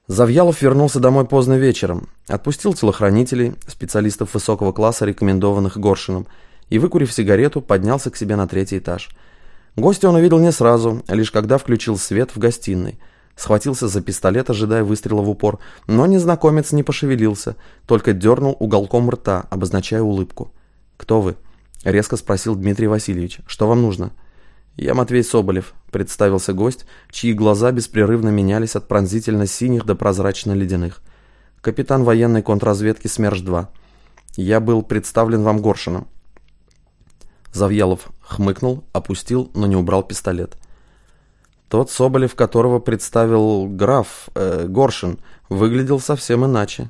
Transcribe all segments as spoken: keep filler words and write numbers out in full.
Завьялов вернулся домой поздно вечером, отпустил телохранителей, специалистов высокого класса, рекомендованных Горшиным, и, выкурив сигарету, поднялся к себе на третий этаж. Гостя он увидел не сразу, лишь когда включил свет в гостиной. Схватился за пистолет, ожидая выстрела в упор, но незнакомец не пошевелился, только дернул уголком рта, обозначая улыбку. «Кто вы?» — резко спросил Дмитрий Васильевич. «Что вам нужно?» «Я Матвей Соболев», — представился гость, чьи глаза беспрерывно менялись от пронзительно-синих до прозрачно-ледяных. «Капитан военной контрразведки СМЕРШ-два. Я был представлен вам Горшиным». Завьялов хмыкнул, опустил, но не убрал пистолет. Тот Соболев, которого представил граф э, Горшин, выглядел совсем иначе.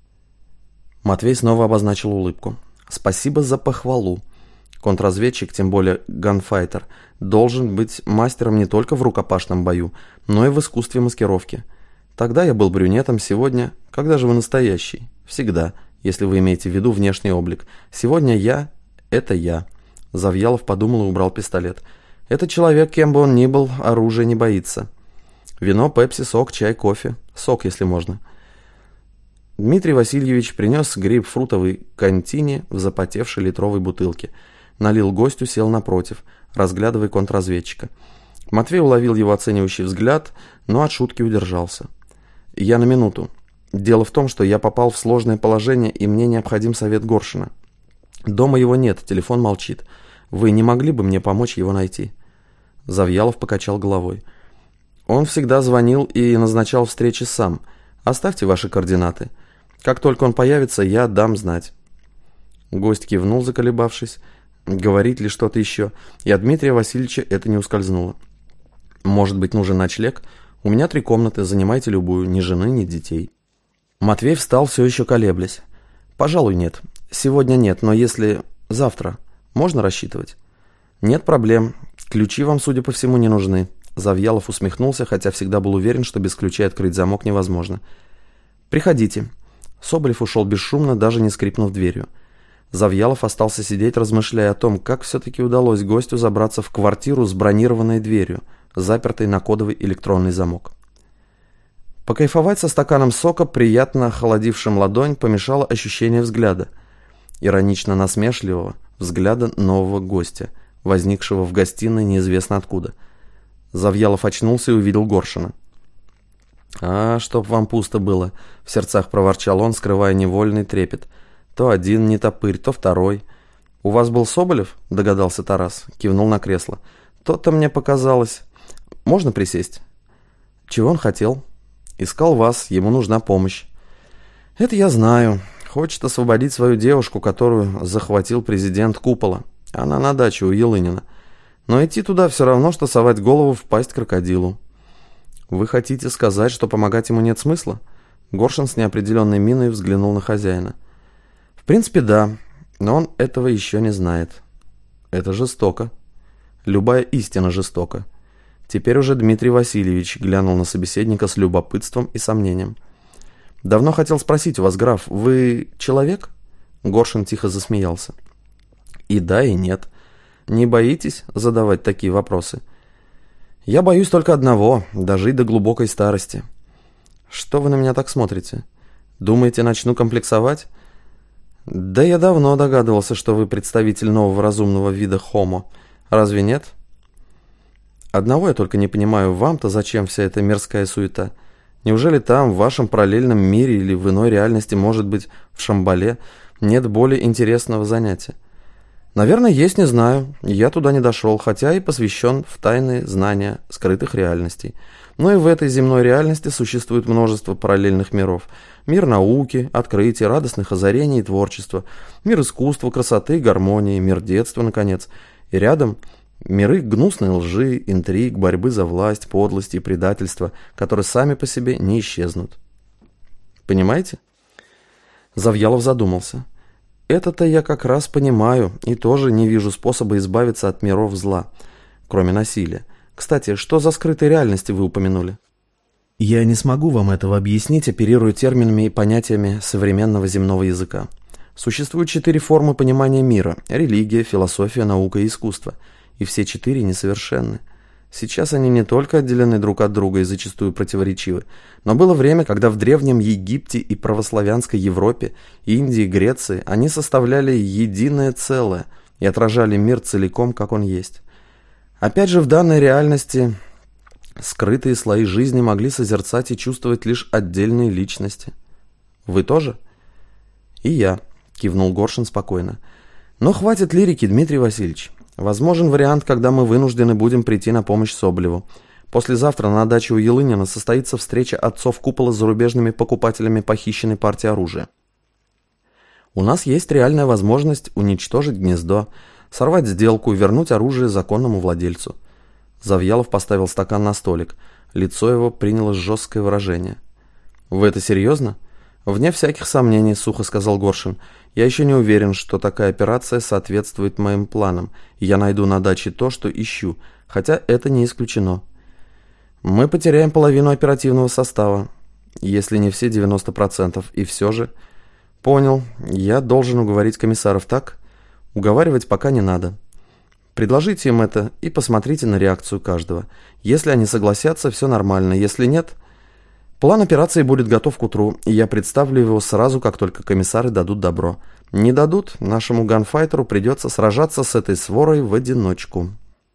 Матвей снова обозначил улыбку. «Спасибо за похвалу. Контрразведчик, тем более ганфайтер, должен быть мастером не только в рукопашном бою, но и в искусстве маскировки. Тогда я был брюнетом, сегодня... Когда же вы настоящий? Всегда, если вы имеете в виду внешний облик. Сегодня я — это я». Завьялов подумал и убрал пистолет. «Этот человек, кем бы он ни был, оружия не боится. Вино, пепси, сок, чай, кофе. Сок, если можно». Дмитрий Васильевич принес грейпфрутовый контини в запотевшей литровой бутылке. Налил гостю, сел напротив, разглядывая контрразведчика. Матвей уловил его оценивающий взгляд, но от шутки удержался. «Я на минуту. Дело в том, что я попал в сложное положение, и мне необходим совет Горшина. Дома его нет, телефон молчит. Вы не могли бы мне помочь его найти?» Завьялов покачал головой. «Он всегда звонил и назначал встречи сам. Оставьте ваши координаты. Как только он появится, я дам знать». Гость кивнул, заколебавшись. Говорить ли что-то еще, и от Дмитрия Васильевича это не ускользнуло. «Может быть, нужен ночлег? У меня три комнаты, занимайте любую, ни жены, ни детей». Матвей встал, все еще колеблясь. «Пожалуй, нет. Сегодня нет, но если завтра, можно рассчитывать?» «Нет проблем. Ключи вам, судя по всему, не нужны». Завьялов усмехнулся, хотя всегда был уверен, что без ключей открыть замок невозможно. «Приходите». Соболев ушел бесшумно, даже не скрипнув дверью. Завьялов остался сидеть, размышляя о том, как все-таки удалось гостю забраться в квартиру с бронированной дверью, запертой на кодовый электронный замок. Покайфовать со стаканом сока, приятно охладившим ладонь, помешало ощущение взгляда. Иронично-насмешливого взгляда нового гостя, возникшего в гостиной неизвестно откуда. Завьялов очнулся и увидел Горшина. «А, чтоб вам пусто было», — в сердцах проворчал он, скрывая невольный трепет. «То один нетопырь, то второй». «У вас был Соболев?» — догадался Тарас, кивнул на кресло. «То-то мне показалось. Можно присесть?» «Чего он хотел?» «Искал вас, ему нужна помощь». «Это я знаю. Хочет освободить свою девушку, которую захватил президент Купола. Она на даче у Елынина. Но идти туда все равно, что совать голову в пасть крокодилу». «Вы хотите сказать, что помогать ему нет смысла?» Горшин с неопределенной миной взглянул на хозяина. «В принципе, да, но он этого еще не знает. Это жестоко. Любая истина жестока». Теперь уже Дмитрий Васильевич глянул на собеседника с любопытством и сомнением. «Давно хотел спросить у вас, граф, вы человек?» Горшин тихо засмеялся. «И да, и нет. Не боитесь задавать такие вопросы?» «Я боюсь только одного — дожить до глубокой старости». «Что вы на меня так смотрите? Думаете, начну комплексовать?» «Да я давно догадывался, что вы представитель нового разумного вида Homo. Разве нет?» «Одного я только не понимаю, вам-то зачем вся эта мирская суета? Неужели там, в вашем параллельном мире или в иной реальности, может быть, в Шамбале, нет более интересного занятия?» «Наверное, есть, не знаю. Я туда не дошел, хотя и посвящен в тайные знания скрытых реальностей. Но и в этой земной реальности существует множество параллельных миров. Мир науки, открытий, радостных озарений и творчества. Мир искусства, красоты, гармонии, мир детства, наконец. И рядом миры гнусной лжи, интриг, борьбы за власть, подлости и предательства, которые сами по себе не исчезнут. Понимаете?» Завьялов задумался. «Это-то я как раз понимаю и тоже не вижу способа избавиться от миров зла, кроме насилия. Кстати, что за скрытые реальности вы упомянули?» «Я не смогу вам этого объяснить, оперируя терминами и понятиями современного земного языка. Существуют четыре формы понимания мира – религия, философия, наука и искусство. И все четыре несовершенны. Сейчас они не только отделены друг от друга и зачастую противоречивы, но было время, когда в Древнем Египте и православянской Европе, Индии, Греции они составляли единое целое и отражали мир целиком, как он есть. Опять же, в данной реальности скрытые слои жизни могли созерцать и чувствовать лишь отдельные личности. Вы тоже? И я, кивнул Горшин спокойно. Но хватит лирики, Дмитрий Васильевич. Возможен вариант, когда мы вынуждены будем прийти на помощь Соболеву. Послезавтра на даче у Елынина состоится встреча отцов купола с зарубежными покупателями похищенной партии оружия. У нас есть реальная возможность уничтожить гнездо, сорвать сделку и вернуть оружие законному владельцу. Завьялов поставил стакан на столик. Лицо его приняло жесткое выражение. «Вы это серьезно?» «Вне всяких сомнений», — сухо сказал Горшин. «Я еще не уверен, что такая операция соответствует моим планам, и я найду на даче то, что ищу, хотя это не исключено. Мы потеряем половину оперативного состава, если не все девяносто процентов, и все же...» «Понял. Я должен уговорить комиссаров, так? Уговаривать пока не надо. Предложите им это и посмотрите на реакцию каждого. Если они согласятся, все нормально, если нет...» План операции будет готов к утру, и я представлю его сразу, как только комиссары дадут добро. Не дадут, нашему ганфайтеру придется сражаться с этой сворой в одиночку.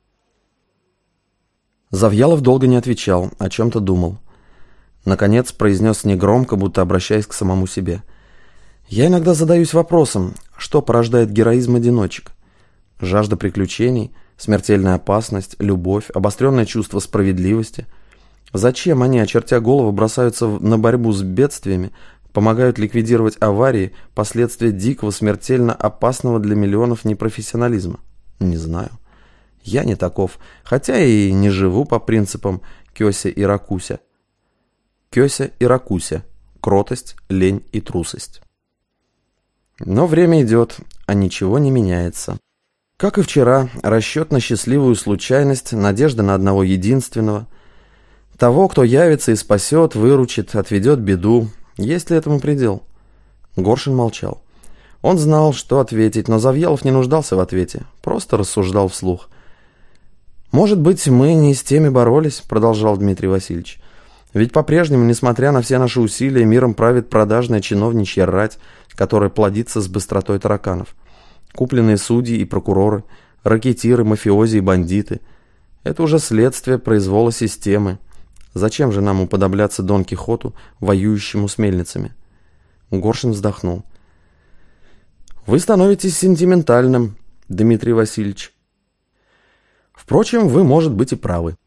Завьялов долго не отвечал, о чем-то думал. Наконец произнес негромко, будто обращаясь к самому себе. «Я иногда задаюсь вопросом, что порождает героизм одиночек? Жажда приключений, смертельная опасность, любовь, обостренное чувство справедливости – зачем они, очертя голову, бросаются на борьбу с бедствиями, помогают ликвидировать аварии, последствия дикого, смертельно опасного для миллионов непрофессионализма? Не знаю. Я не таков, хотя и не живу по принципам Кёся и Ракуся. Кёся и Ракуся. Кротость, лень и трусость. Но время идет, а ничего не меняется. Как и вчера, расчет на счастливую случайность, надежда на одного единственного – того, кто явится и спасет, выручит, отведет беду. Есть ли этому предел? Горшин молчал. Он знал, что ответить, но Завьялов не нуждался в ответе, просто рассуждал вслух. «Может быть, мы не с теми боролись», — продолжал Дмитрий Васильевич. «Ведь по-прежнему, несмотря на все наши усилия, миром правит продажная чиновничья рать, которая плодится с быстротой тараканов. Купленные судьи и прокуроры, ракетиры, мафиози и бандиты — это уже следствие произвола системы. Зачем же нам уподобляться Дон Кихоту, воюющему с мельницами?» Горшин вздохнул. «Вы становитесь сентиментальным, Дмитрий Васильевич. Впрочем, вы, может быть, и правы.